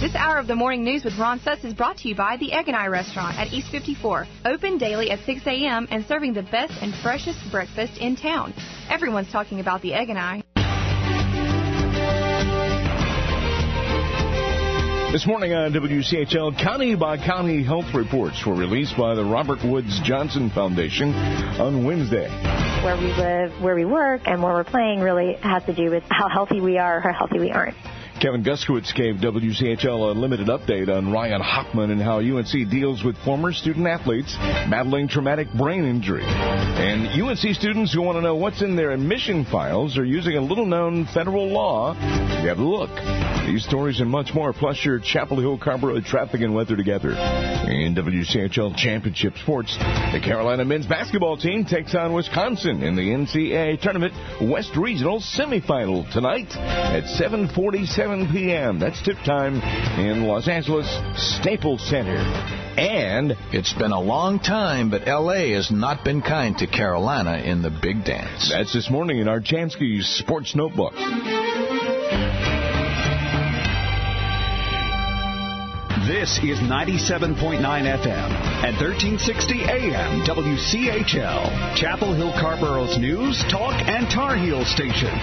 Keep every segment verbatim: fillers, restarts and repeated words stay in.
This hour of the morning news with Ron Stutz is brought to you by the Egg and I Restaurant at East fifty-four. Open daily at six a.m. and serving the best and freshest breakfast in town. Everyone's talking about the Egg and I. This morning on W C H L, county-by-county health reports were released by the Robert Woods Johnson Foundation on Wednesday. Where we live, where we work, and where we're playing really has to do with how healthy we are or how healthy we aren't. Kevin Guskowitz gave W C H L a limited update on Ryan Hoffman and how U N C deals with former student-athletes battling traumatic brain injury. And U N C students who want to know what's in their admission files are using a little-known federal law. You have a look. These stories and much more, plus your Chapel Hill Carrboro traffic and weather together. In W C H L Championship Sports, the Carolina men's basketball team takes on Wisconsin in the N C double A Tournament West Regional semifinal tonight at seven forty-seven p.m. That's tip time in Los Angeles Staples Center. And it's been a long time, but L A has not been kind to Carolina in the big dance. That's this morning in our Chansky's Sports Notebook. This is ninety-seven point nine F M and thirteen sixty A M W C H L, Chapel Hill Carrboro's news, talk, and Tar Heel station.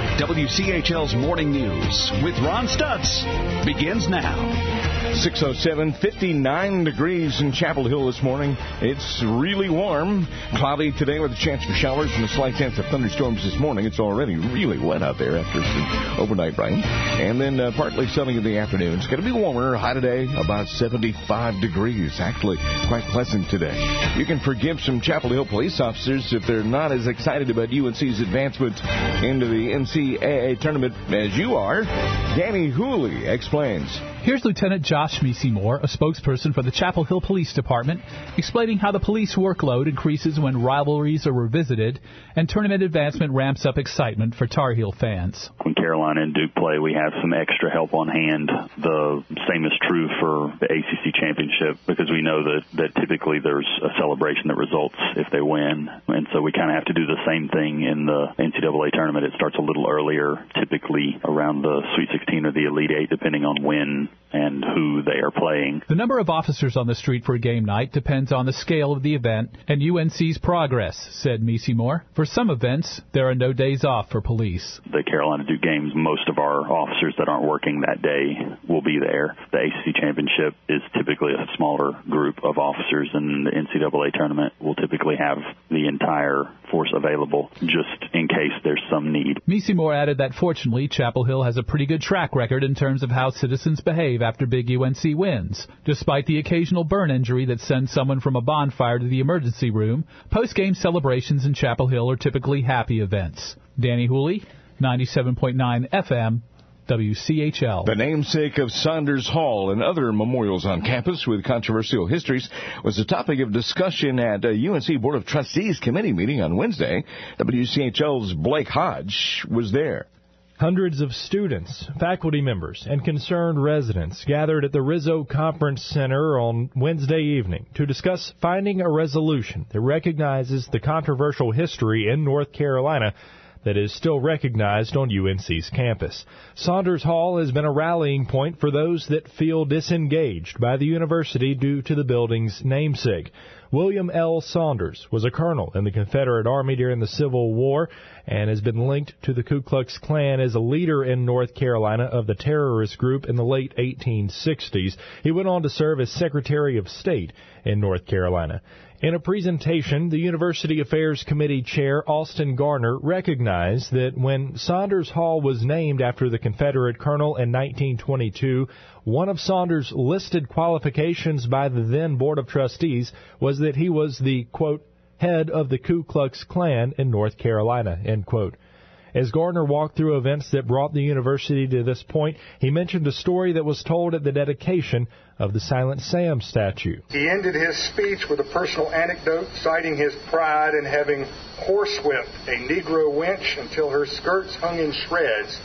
W C H L's Morning News with Ron Stutz begins now. six oh seven, fifty-nine degrees in Chapel Hill this morning. It's really warm. Cloudy today with a chance for showers and a slight chance of thunderstorms this morning. It's already really wet out there after some overnight rain. And then uh, partly sunny in the afternoon. It's going to be warmer. High today, about seventy-five degrees. Actually, quite pleasant today. You can forgive some Chapel Hill police officers if they're not as excited about U N C's advancement into the N C double A tournament as you are. Danny Hooley explains. Here's Lieutenant Josh Meesey-Moore, a spokesperson for the Chapel Hill Police Department, explaining how the police workload increases when rivalries are revisited and tournament advancement ramps up excitement for Tar Heel fans. When Carolina and Duke play, we have some extra help on hand. The same is true for the A C C championship because we know that, that typically there's a celebration that results if they win. And so we kind of have to do the same thing in the N C double A tournament. It starts a little earlier, typically around the Sweet sixteen or the Elite Eight, depending on when and who they are playing. The number of officers on the street for a game night depends on the scale of the event and U N C's progress, said Meesey-Moore. For some events, there are no days off for police. The Carolina Duke games, most of our officers that aren't working that day will be there. The A C C championship is typically a smaller group of officers, and the N C double A tournament will typically have the entire force available just in case there's some need. Meesey-Moore added that fortunately, Chapel Hill has a pretty good track record in terms of how citizens behave after big U N C wins. Despite the occasional burn injury that sends someone from a bonfire to the emergency room, post-game celebrations in Chapel Hill are typically happy events. Danny Hooley, ninety-seven point nine F M, W C H L. The namesake of Saunders Hall and other memorials on campus with controversial histories was the topic of discussion at a U N C Board of Trustees committee meeting on Wednesday. W C H L's Blake Hodge was there. Hundreds of students, faculty members, and concerned residents gathered at the Rizzo Conference Center on Wednesday evening to discuss finding a resolution that recognizes the controversial history in North Carolina that is still recognized on U N C's campus. Saunders Hall has been a rallying point for those that feel disengaged by the university due to the building's namesake. William L. Saunders was a colonel in the Confederate Army during the Civil War and has been linked to the Ku Klux Klan as a leader in North Carolina of the terrorist group in the late eighteen sixties. He went on to serve as Secretary of State in North Carolina. In a presentation, the University Affairs Committee Chair Austin Garner recognized that when Saunders Hall was named after the Confederate colonel in nineteen twenty-two, one of Saunders' listed qualifications by the then Board of Trustees was that he was the, quote, head of the Ku Klux Klan in North Carolina, end quote. As Gardner walked through events that brought the university to this point, he mentioned a story that was told at the dedication of the Silent Sam statue. He ended his speech with a personal anecdote, citing his pride in having horsewhipped a Negro wench until her skirts hung in shreds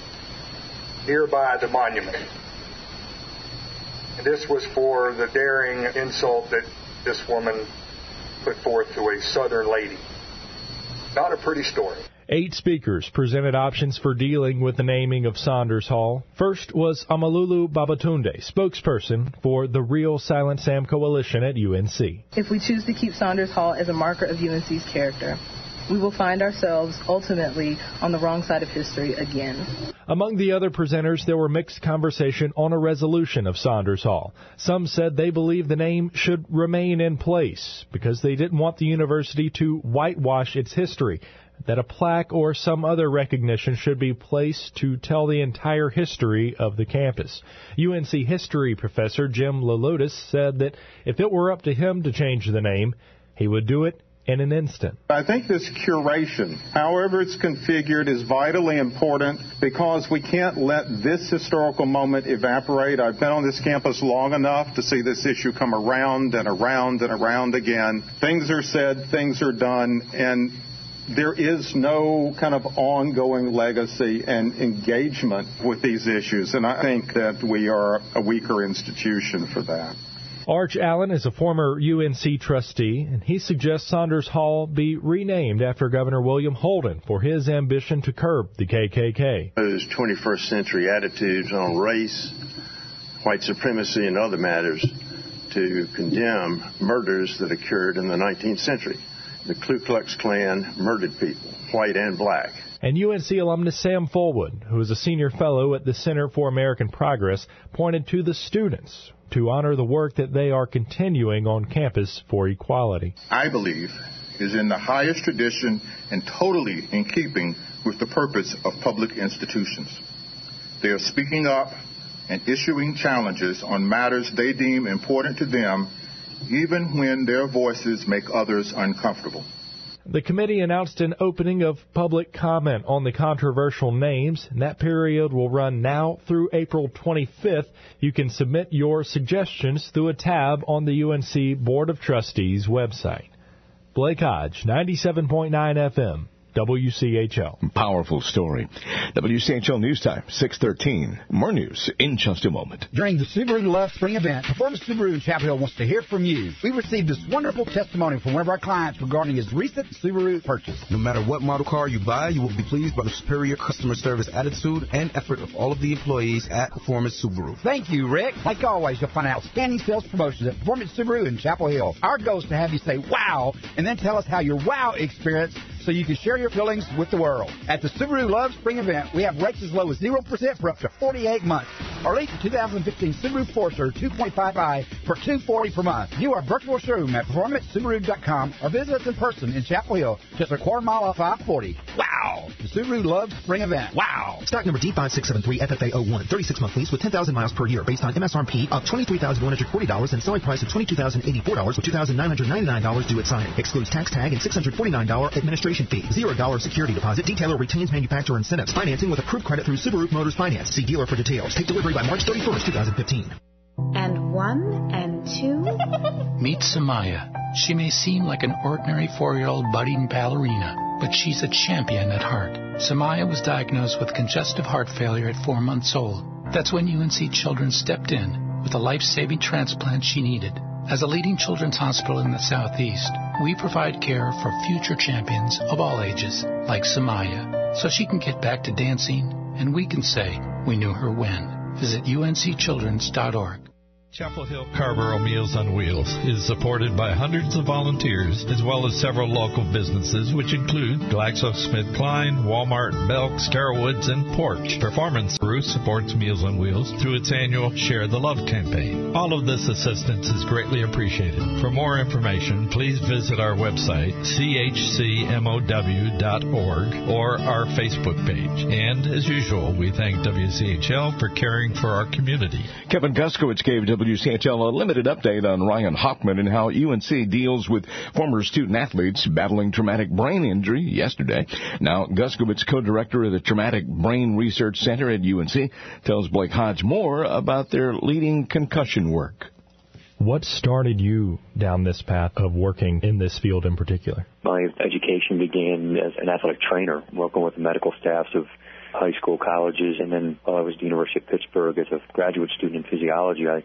nearby the monument. And this was for the daring insult that this woman put forth to a Southern lady. Not a pretty story. Eight speakers presented options for dealing with the naming of Saunders Hall. First was Amalulu Babatunde, spokesperson for the Real Silent Sam Coalition at U N C. If we choose to keep Saunders Hall as a marker of U N C's character, we will find ourselves ultimately on the wrong side of history again. Among the other presenters, there were mixed conversation on a resolution of Saunders Hall. Some said they believe the name should remain in place because they didn't want the university to whitewash its history, that a plaque or some other recognition should be placed to tell the entire history of the campus. U N C history professor Jim Lalotis said that if it were up to him to change the name, he would do it in an instant. I think this curation, however it's configured, is vitally important because we can't let this historical moment evaporate. I've been on this campus long enough to see this issue come around and around and around again. Things are said, things are done, and there is no kind of ongoing legacy and engagement with these issues, and I think that we are a weaker institution for that. Arch Allen is a former U N C trustee, and he suggests Saunders Hall be renamed after Governor William Holden for his ambition to curb the K K K. Those twenty-first century attitudes on race, white supremacy, and other matters to condemn murders that occurred in the nineteenth century. The Ku Klux Klan murdered people, white and black. And U N C alumnus Sam Fullwood, who is a senior fellow at the Center for American Progress, pointed to the students to honor the work that they are continuing on campus for equality. I believe is in the highest tradition and totally in keeping with the purpose of public institutions. They are speaking up and issuing challenges on matters they deem important to them, even when their voices make others uncomfortable. The committee announced an opening of public comment on the controversial names, and that period will run now through April twenty-fifth. You can submit your suggestions through a tab on the U N C Board of Trustees website. Blake Hodge, ninety-seven point nine F M. W C H L. Powerful story. W C H L News Time, six thirteen. More news in just a moment. During the Subaru Love Spring event, Performance Subaru in Chapel Hill wants to hear from you. We received this wonderful testimony from one of our clients regarding his recent Subaru purchase. No matter what model car you buy, you will be pleased by the superior customer service attitude and effort of all of the employees at Performance Subaru. Thank you, Rick. Like always, you'll find outstanding sales promotions at Performance Subaru in Chapel Hill. Our goal is to have you say wow and then tell us how your wow experience so you can share your feelings with the world. At the Subaru Love Spring event, we have rates as low as zero percent for up to forty-eight months. Or lease the two thousand fifteen Subaru Forester two point five i for two hundred forty dollars per month. View our virtual showroom at performance subaru dot com or visit us in person in Chapel Hill, just a quarter mile off I forty. Wow! The Subaru Love Spring event. Wow! Stock number D five six seven three F F A zero one. thirty-six month lease with ten thousand miles per year based on M S R P of twenty-three thousand one hundred forty dollars and selling price of twenty-two thousand eighty-four dollars with two thousand nine hundred ninety-nine dollars due at signing. Excludes tax tag and six hundred forty-nine dollars administration fee. zero dollars security deposit. Detailer retains manufacturer incentives. Financing with approved credit through Subaru Motors Finance. See dealer for details. Take delivery by March thirty-first, twenty fifteen. And one and two. Meet Samaya. She may seem like an ordinary four-year-old budding ballerina, but she's a champion at heart. Samaya was diagnosed with congestive heart failure at four months old. That's when U N C Children stepped in with a life-saving transplant she needed. As a leading children's hospital in the Southeast, we provide care for future champions of all ages, like Samaya, so she can get back to dancing, and we can say we knew her when. Visit U N C children's dot org. Chapel Hill Carrboro Meals on Wheels is supported by hundreds of volunteers as well as several local businesses, which include GlaxoSmithKline, Walmart, Belk's, Carolwoods, and Porch. Performance Group supports Meals on Wheels through its annual Share the Love campaign. All of this assistance is greatly appreciated. For more information, please visit our website, C H C M O W dot org, or our Facebook page. And, as usual, we thank W C H L for caring for our community. Kevin Guskowitz gave W C H L a limited update on Ryan Hochman and how U N C deals with former student-athletes battling traumatic brain injury yesterday. Now, Guskowitz, co-director of the Traumatic Brain Research Center at U N C, tells Blake Hodge more about their leading concussion work. What started you down this path of working in this field in particular? My education began as an athletic trainer, working with the medical staffs of high school, colleges, and then while I was at the University of Pittsburgh as a graduate student in physiology, I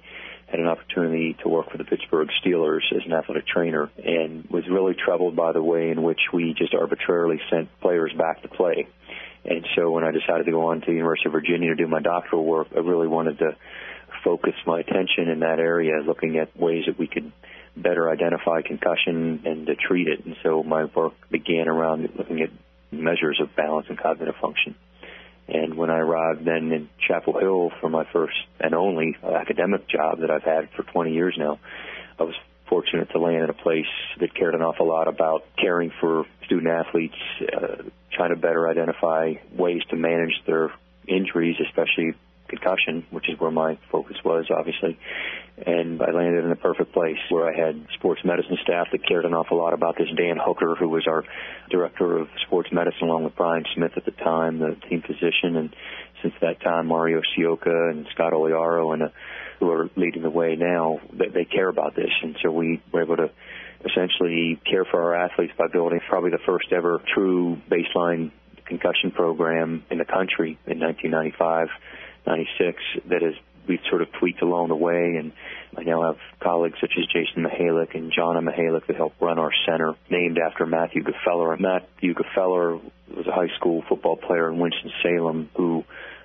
had an opportunity to work for the Pittsburgh Steelers as an athletic trainer and was really troubled by the way in which we just arbitrarily sent players back to play. And so when I decided to go on to the University of Virginia to do my doctoral work, I really wanted to focus my attention in that area, looking at ways that we could better identify concussion and to treat it. And so my work began around looking at measures of balance and cognitive function. And when I arrived then in Chapel Hill for my first and only academic job that I've had for twenty years now, I was fortunate to land in a place that cared an awful lot about caring for student athletes, uh, trying to better identify ways to manage their injuries, especially concussion, which is where my focus was, obviously. And I landed in the perfect place where I had sports medicine staff that cared an awful lot about this. Dan Hooker, who was our director of sports medicine, along with Brian Smith at the time, the team physician. And since that time, Mario Sioka and Scott Oliaro, and uh, who are leading the way now, they, they care about this. And so we were able to essentially care for our athletes by building probably the first ever true baseline concussion program in the country in nineteen ninety-five. ninety-six that is we've sort of tweaked along the way, and I now have colleagues such as Jason Mihalik and Jonna Mihalik that help run our center, named after Matthew Gefeller. Matthew Gefeller was a high school football player in Winston-Salem who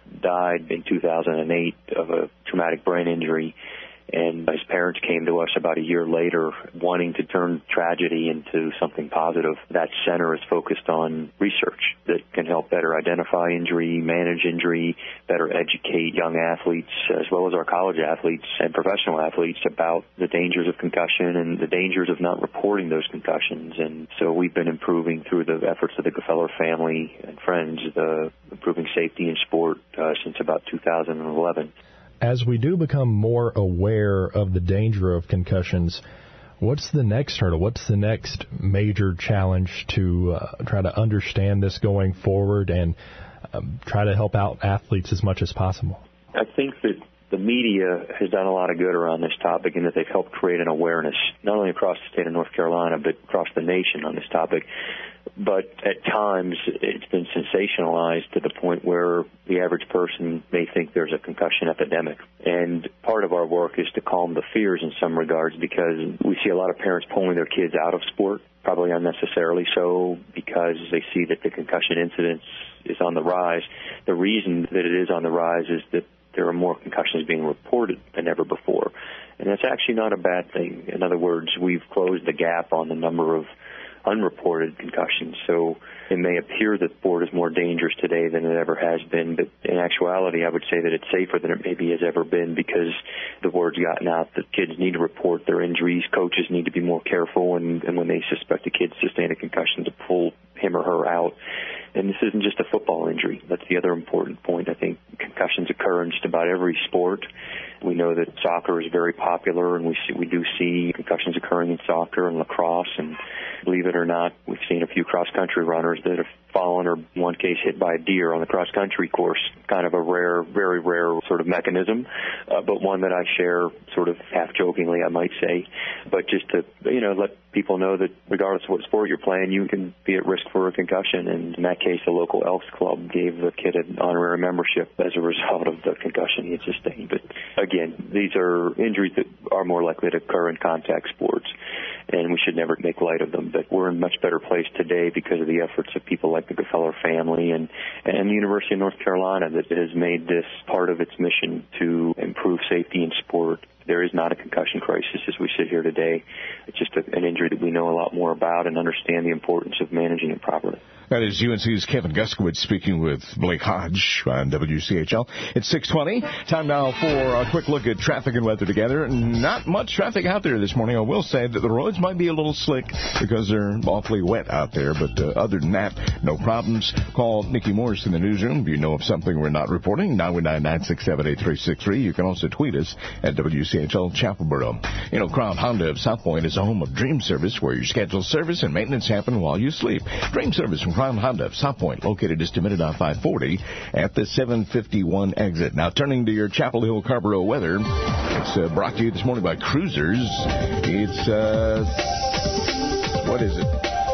died in two thousand eight of a traumatic brain injury, and his parents came to us about a year later wanting to turn tragedy into something positive. That center is focused on research that can help better identify injury, manage injury, better educate young athletes, as well as our college athletes and professional athletes about the dangers of concussion and the dangers of not reporting those concussions. And so we've been improving through the efforts of the Gefeller family and friends, the improving safety in sport uh, since about two thousand eleven. As we do become more aware of the danger of concussions, what's the next hurdle? What's the next major challenge to uh, try to understand this going forward and um, try to help out athletes as much as possible? I think that the media has done a lot of good around this topic in that they've helped create an awareness, not only across the state of North Carolina, but across the nation on this topic. But at times, it's been sensationalized to the point where the average person may think there's a concussion epidemic. And part of our work is to calm the fears in some regards, because we see a lot of parents pulling their kids out of sport, probably unnecessarily so, because they see that the concussion incidence is on the rise. The reason that it is on the rise is that there are more concussions being reported than ever before. And that's actually not a bad thing. In other words, we've closed the gap on the number of unreported concussions. So it may appear that sport is more dangerous today than it ever has been, but in actuality, I would say that it's safer than it maybe has ever been, because the word's gotten out that kids need to report their injuries. Coaches need to be more careful, and, and when they suspect a kid sustained a concussion, to pull him or her out. And this isn't just a football injury. That's the other important point. I think concussions occur in just about every sport. We know that soccer is very popular, and we see, we do see concussions occurring in soccer and lacrosse. And believe it or not, we've seen a few cross-country runners that have fallen, or in one case hit by a deer on the cross-country course. Kind of a rare, very rare sort of mechanism, uh, but one that I share sort of half-jokingly, I might say. But just to, you know, let people know that regardless of what sport you're playing, you can be at risk for a concussion. And in that case, the local Elks Club gave the kid an honorary membership as a result of the concussion he had sustained. But again, these are injuries that are more likely to occur in contact sports, and we should never make light of them. But we're in a much better place today because of the efforts of people like the Gefeller family and, and the University of North Carolina that has made this part of its mission to improve safety in sport. There is not a concussion crisis as we sit here today. It's just a, an injury that we know a lot more about and understand the importance of managing it properly. That is U N C's Kevin Guskowitz speaking with Blake Hodge on W C H L. It's six twenty. Time now for a quick look at traffic and weather together. Not much traffic out there this morning. I will say that the roads might be a little slick because they're awfully wet out there. But uh, other than that, no problems. Call Nikki Morris in the newsroom if you know of something we're not reporting. nine one nine, nine six seven, eight three six three. You can also tweet us at W C H L Chapelboro. You know, Crown Honda of South Point is a home of Dream Service, where your scheduled service and maintenance happen while you sleep. Dream Service from Crown Honda of South Point, located just a minute on five forty at the seven fifty-one exit. Now, turning to your Chapel Hill Carrboro weather, it's uh, brought to you this morning by Cruisers. It's, uh, what is it?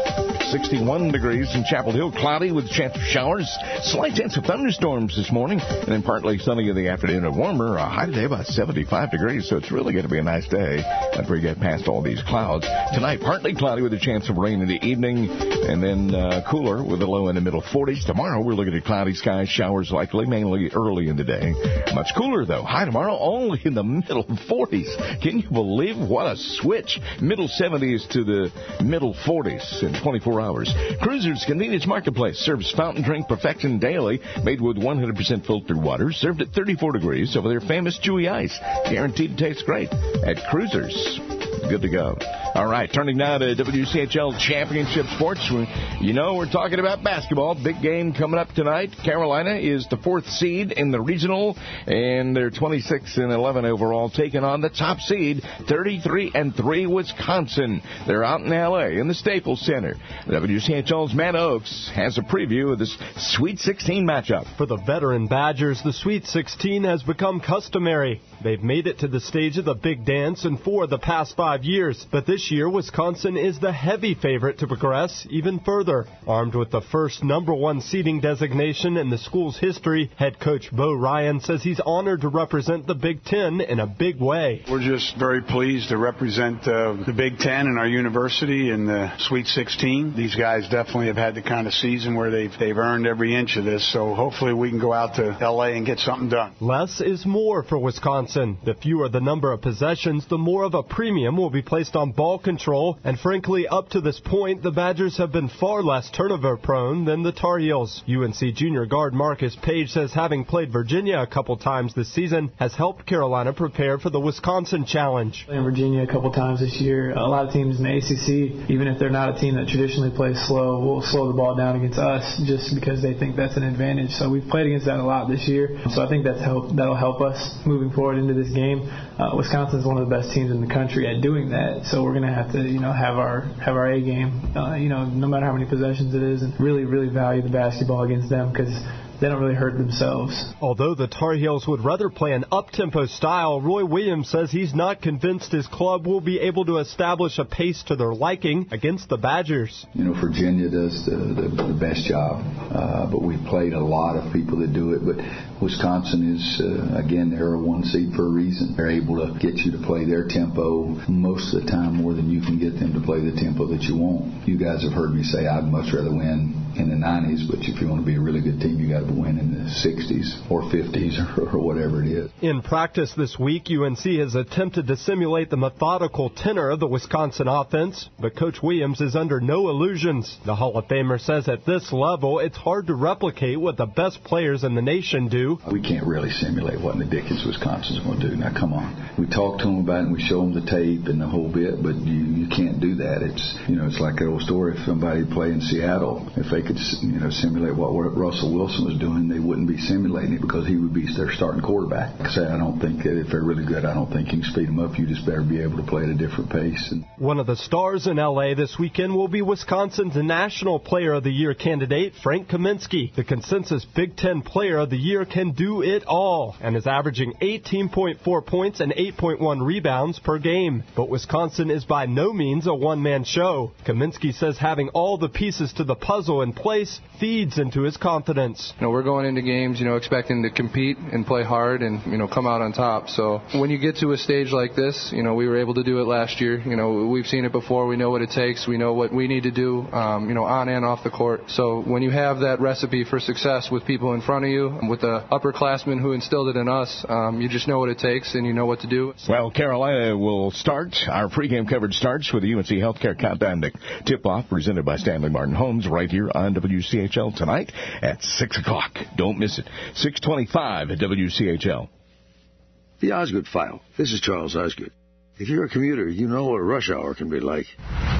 sixty-one degrees in Chapel Hill. Cloudy with a chance of showers. Slight chance of thunderstorms this morning. And then partly sunny in the afternoon and warmer. A high today about seventy-five degrees. So it's really going to be a nice day after we get past all these clouds. Tonight, partly cloudy with a chance of rain in the evening. And then uh, cooler with a low in the middle forties. Tomorrow, we're looking at cloudy skies. Showers likely, mainly early in the day. Much cooler, though. High tomorrow, only in the middle forties. Can you believe what a switch? Middle seventies to the middle forties in twenty-four hours. Cruisers Convenience Marketplace serves fountain drink perfection daily, made with one hundred percent filtered water, served at thirty-four degrees over their famous chewy ice. Guaranteed to taste great at Cruisers. Good to go. All right, turning now to W C H L Championship Sports. You know, we're talking about basketball. Big game coming up tonight. Carolina is the fourth seed in the regional, and they're twenty-six and eleven overall, taking on the top seed, thirty-three and three Wisconsin. They're out in L A in the Staples Center. W C H L's Matt Oakes has a preview of this Sweet sixteen matchup. For the veteran Badgers, the Sweet sixteen has become customary. They've made it to the stage of the big dance in four of the past five years, but this year Wisconsin is the heavy favorite to progress even further. Armed with the first number one seeding designation in the school's history, head coach Bo Ryan says he's honored to represent the Big Ten in a big way. We're just very pleased to represent uh, the Big Ten and our university in the Sweet sixteen. These guys definitely have had the kind of season where they've, they've earned every inch of this, so hopefully we can go out to L A and get something done. Less is more for Wisconsin. The fewer the number of possessions, the more of a premium will be placed on ball control, and frankly, up to this point, the Badgers have been far less turnover-prone than the Tar Heels. U N C junior guard Marcus Page says having played Virginia a couple times this season has helped Carolina prepare for the Wisconsin challenge. Playing Virginia a couple times this year, a lot of teams in the A C C, even if they're not a team that traditionally plays slow, will slow the ball down against us just because they think that's an advantage. So we've played against that a lot this year. So I think that's help, that'll help us moving forward into this game. Uh, Wisconsin is one of the best teams in the country at doing that, so we're going to have to, you know, have our have our A game, uh, you know, no matter how many possessions it is, and really, really value the basketball against them because they don't really hurt themselves. Although the Tar Heels would rather play an up-tempo style, Roy Williams says he's not convinced his club will be able to establish a pace to their liking against the Badgers. You know, Virginia does the, the, the best job, uh, but we've played a lot of people that do it. But Wisconsin is, uh, again, they're a one seed for a reason. They're able to get you to play their tempo most of the time more than you can get them to play the tempo that you want. You guys have heard me say I'd much rather win in the nineties, but if you want to be a really good team, you got to win in the sixties or fifties or, or whatever it is. In practice this week, U N C has attempted to simulate the methodical tenor of the Wisconsin offense, but Coach Williams is under no illusions. The Hall of Famer says at this level, it's hard to replicate what the best players in the nation do. We can't really simulate what in the Dickens Wisconsin's going to do. Now, come on. We talk to them about it and we show them the tape and the whole bit, but you, you can't do that. It's, you know, it's like that old story. If somebody played in Seattle, if they could, you know, simulate what Russell Wilson was doing, they wouldn't be simulating it because he would be their starting quarterback. So I don't think that if they're really good, I don't think you can speed them up. You just better be able to play at a different pace. And one of the stars in L A this weekend will be Wisconsin's National Player of the Year candidate, Frank Kaminsky. The consensus Big Ten Player of the Year can do it all and is averaging eighteen point four points and eight point one rebounds per game. But Wisconsin is by no means a one-man show. Kaminsky says having all the pieces to the puzzle in place feeds into his confidence. You know, we're going into games, you know, expecting to compete and play hard and, you know, come out on top. So when you get to a stage like this, you know, we were able to do it last year. You know, we've seen it before. We know what it takes. We know what we need to do, um, you know, on and off the court. So when you have that recipe for success with people in front of you, with the upperclassmen who instilled it in us, um, you just know what it takes and you know what to do. Well, Carolina will start. Our pregame coverage starts with the U N C Healthcare Countdown to Tip-Off presented by Stanley Martin Homes right here on W C H L tonight at six o'clock. Don't miss it. six twenty-five at W C H L. The Osgood File. This is Charles Osgood. If you're a commuter, you know what a rush hour can be like.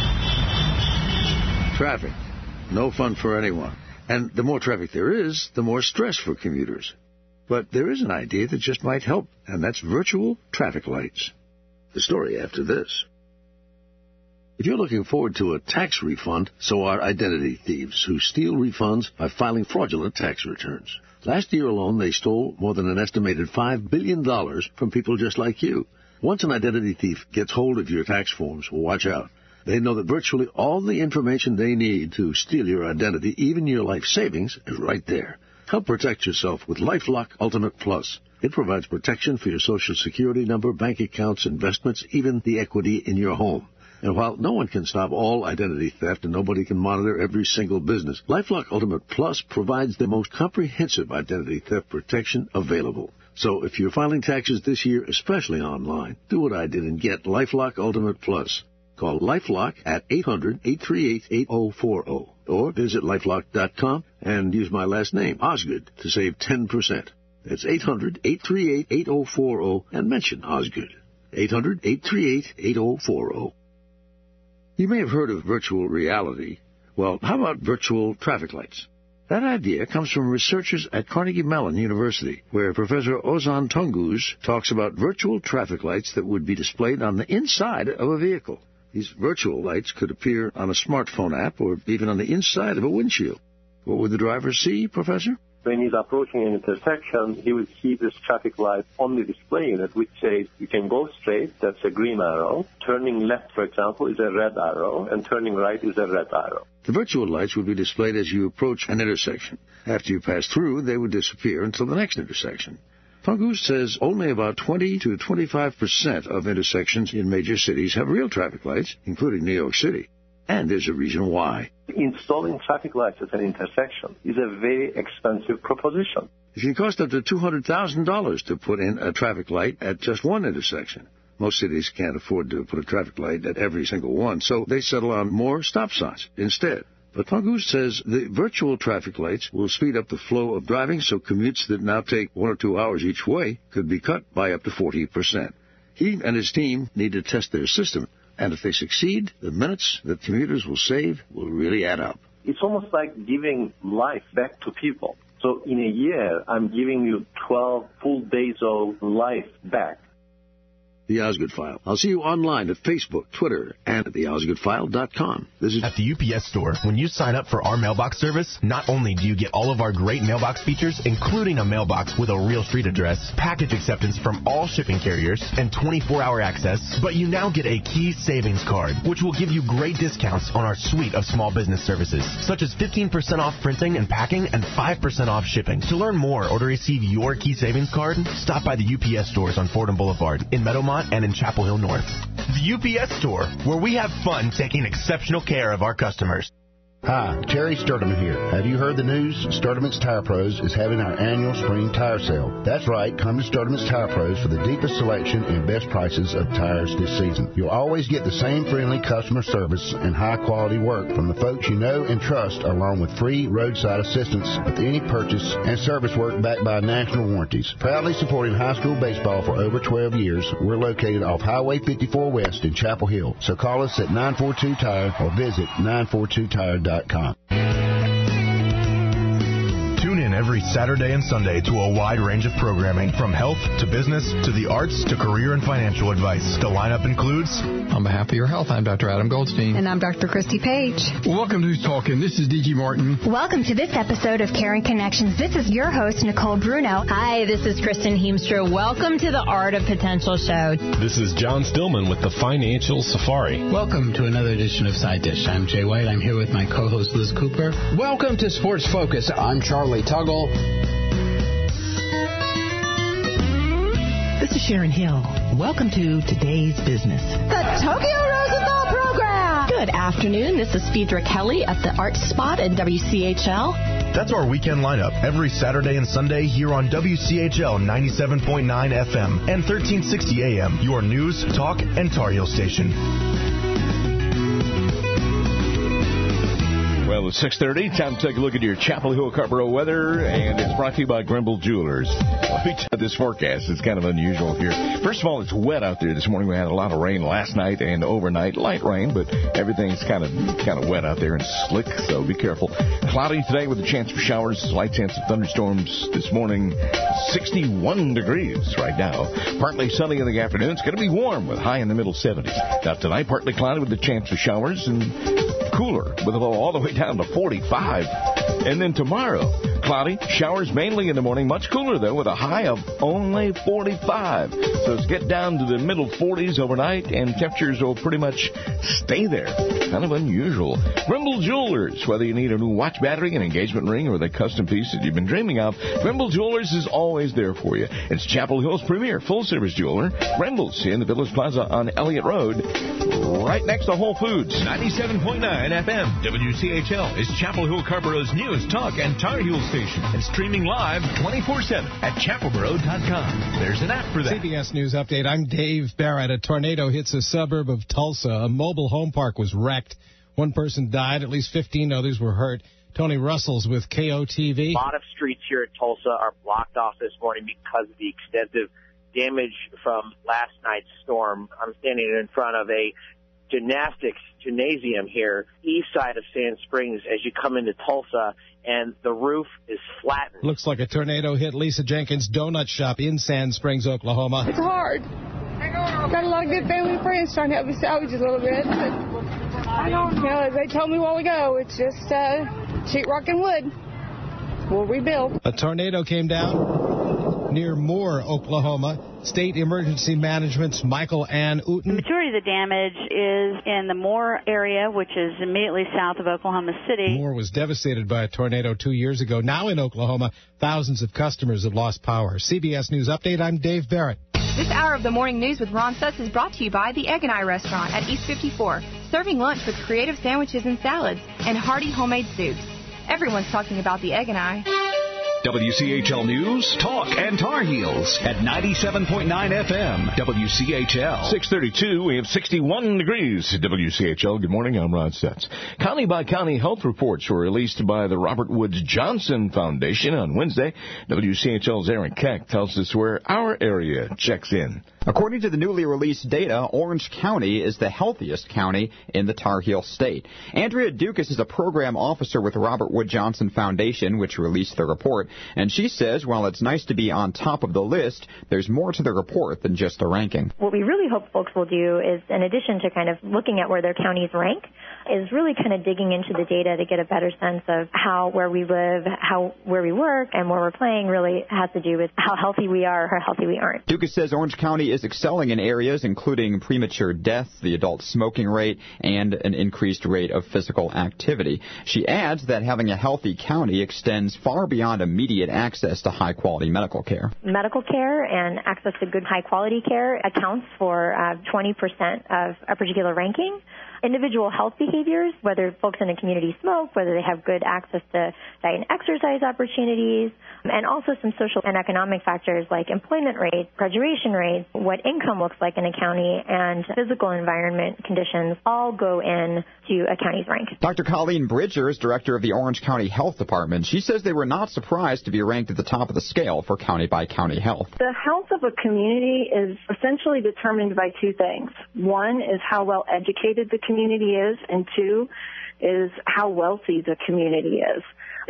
Traffic. No fun for anyone. And the more traffic there is, the more stress for commuters. But there is an idea that just might help, and that's virtual traffic lights. The story after this. If you're looking forward to a tax refund, so are identity thieves who steal refunds by filing fraudulent tax returns. Last year alone, they stole more than an estimated five billion dollars from people just like you. Once an identity thief gets hold of your tax forms, watch out. They know that virtually all the information they need to steal your identity, even your life savings, is right there. Help protect yourself with LifeLock Ultimate Plus. It provides protection for your Social Security number, bank accounts, investments, even the equity in your home. And while no one can stop all identity theft and nobody can monitor every single business, LifeLock Ultimate Plus provides the most comprehensive identity theft protection available. So if you're filing taxes this year, especially online, do what I did and get LifeLock Ultimate Plus. Call LifeLock at eight hundred, eight three eight, eight oh four oh or visit lifelock dot com and use my last name, Osgood, to save ten percent. That's eight hundred, eight three eight, eight oh four oh and mention Osgood. eight hundred, eight three eight, eight oh four oh. You may have heard of virtual reality. Well, how about virtual traffic lights? That idea comes from researchers at Carnegie Mellon University, where Professor Ozan Tungus talks about virtual traffic lights that would be displayed on the inside of a vehicle. These virtual lights could appear on a smartphone app or even on the inside of a windshield. What would the driver see, Professor? When he's approaching an intersection, he will see this traffic light on the display unit, which says you can go straight, that's a green arrow. Turning left, for example, is a red arrow, and turning right is a red arrow. The virtual lights would be displayed as you approach an intersection. After you pass through, they would disappear until the next intersection. Tungus says only about twenty to twenty-five percent of intersections in major cities have real traffic lights, including New York City. And there's a reason why. Installing traffic lights at an intersection is a very expensive proposition. It can cost up to two hundred thousand dollars to put in a traffic light at just one intersection. Most cities can't afford to put a traffic light at every single one, so they settle on more stop signs instead. But Tungus says the virtual traffic lights will speed up the flow of driving, so commutes that now take one or two hours each way could be cut by up to forty percent. He and his team need to test their system, and if they succeed, the minutes that commuters will save will really add up. It's almost like giving life back to people. So in a year, I'm giving you twelve full days of life back. The Osgood File. I'll see you online at Facebook, Twitter, and at the osgood file dot com. This is at the U P S store. When you sign up for our mailbox service, not only do you get all of our great mailbox features, including a mailbox with a real street address, package acceptance from all shipping carriers, and twenty-four hour access, but you now get a key savings card, which will give you great discounts on our suite of small business services, such as fifteen percent off printing and packing and five percent off shipping. To learn more or to receive your key savings card, stop by the U P S stores on Fordham Boulevard in Meadowmont and in Chapel Hill North. The U P S store, where we have fun taking exceptional care of our customers. Hi, Terry Sturtevant here. Have you heard the news? Sturtevant's Tire Pros is having our annual spring tire sale. That's right, come to Sturtevant's Tire Pros for the deepest selection and best prices of tires this season. You'll always get the same friendly customer service and high-quality work from the folks you know and trust, along with free roadside assistance with any purchase and service work backed by national warranties. Proudly supporting high school baseball for over twelve years, we're located off Highway fifty-four West in Chapel Hill. So call us at nine four two tire or visit nine four two tire dot com. Tune in every Saturday and Sunday to a wide range of programming, from health to business to the arts to career and financial advice. The lineup includes... On behalf of your health, I'm Doctor Adam Goldstein. And I'm Doctor Christy Page. Welcome to Who's Talking. This is D G Martin. Welcome to this episode of Caring Connections. This is your host, Nicole Bruno. Hi, this is Kristen Heemstra. Welcome to the Art of Potential Show. This is John Stillman with the Financial Safari. Welcome to another edition of Side Dish. I'm Jay White. I'm here with my co-host, Liz Cooper. Welcome to Sports Focus. I'm Charlie Tuggle. This is Sharon Hill. Welcome to Today's Business. The Tokyo Rosenthal Program. Good afternoon. This is Phaedra Kelly at the Art Spot at W C H L. That's our weekend lineup every Saturday and Sunday here on W C H L ninety-seven point nine F M and thirteen sixty A M, your news, talk, and Tar Heel station. Well, it's six thirty. Time to take a look at your Chapel Hill Carrboro weather, and it's brought to you by Grimble Jewelers. Let me tell you this forecast. It's kind of unusual here. First of all, it's wet out there this morning. We had a lot of rain last night and overnight. Light rain, but everything's kind of kind of wet out there and slick, so be careful. Cloudy today with a chance for showers, slight chance of thunderstorms this morning. sixty-one degrees right now. Partly sunny in the afternoon. It's going to be warm with high in the middle seventies. Now tonight, partly cloudy with a chance for showers and cooler with a low all the way down to forty-five. And then tomorrow, cloudy. Showers mainly in the morning. Much cooler, though, with a high of only forty-five. So let's get down to the middle forties overnight, and temperatures will pretty much stay there. Kind of unusual. Grimble Jewelers. Whether you need a new watch battery, an engagement ring, or the custom piece that you've been dreaming of, Grimble Jewelers is always there for you. It's Chapel Hill's premier full-service jeweler, Grimble's in the Village Plaza on Elliott Road, right next to Whole Foods. ninety-seven point nine F M W C H L is Chapel Hill Carborough's news, talk, and Tar Heel station, and streaming live twenty-four seven at chapel borough dot com. There's an app for that. C B S News Update. I'm Dave Barrett. A tornado hits a suburb of Tulsa. A mobile home park was wrecked. One person died. At least fifteen others were hurt. Tony Russell's with K O T V. A lot of streets here in Tulsa are blocked off this morning because of the extensive damage from last night's storm. I'm standing in front of a gymnastics gymnasium here, east side of Sand Springs, as you come into Tulsa, and the roof is flattened. Looks like a tornado hit Lisa Jenkins' donut shop in Sand Springs, Oklahoma. It's hard. Got a lot of good family friends trying to help me salvage a little bit. But, I don't know. As they told me a while ago, it's just uh, sheetrock and wood. We'll rebuild. A tornado came down near Moore, Oklahoma. State Emergency Management's Michael Ann Uten. The majority of the damage is in the Moore area, which is immediately south of Oklahoma City. Moore was devastated by a tornado two years ago. Now in Oklahoma, thousands of customers have lost power. C B S News Update, I'm Dave Barrett. This hour of the morning news with Ron Suss is brought to you by the Egg and I Restaurant at East fifty-four, serving lunch with creative sandwiches and salads and hearty homemade soups. Everyone's talking about the Egg and I. W C H L News, Talk, and Tar Heels at ninety-seven point nine F M, W C H L. six thirty-two, we have sixty-one degrees at W C H L. Good morning, I'm Ron Stutz. County-by-county health reports were released by the Robert Woods Johnson Foundation on Wednesday. W C H L's Aaron Keck tells us where our area checks in. According to the newly released data, Orange County is the healthiest county in the Tar Heel State. Andrea Dukas is a program officer with the Robert Wood Johnson Foundation, which released the report, and she says while it's nice to be on top of the list, there's more to the report than just a ranking. What we really hope folks will do is, in addition to kind of looking at where their counties rank, is really kind of digging into the data to get a better sense of how where we live, how where we work, and where we're playing really has to do with how healthy we are or how healthy we aren't. Dukas says Orange County is excelling in areas including premature death, the adult smoking rate, and an increased rate of physical activity. She adds that having a healthy county extends far beyond immediate access to high-quality medical care. Medical care and access to good high-quality care accounts for uh, twenty percent of a particular ranking. Individual health behaviors, whether folks in the community smoke, whether they have good access to diet and exercise opportunities, and also some social and economic factors like employment rates, graduation rates, what income looks like in a county, and physical environment conditions all go in to a county's rank. Doctor Colleen Bridger is director of the Orange County Health Department. She says they were not surprised to be ranked at the top of the scale for county-by-county health. The health of a community is essentially determined by two things. One is how well educated the community is, and two is how wealthy the community is.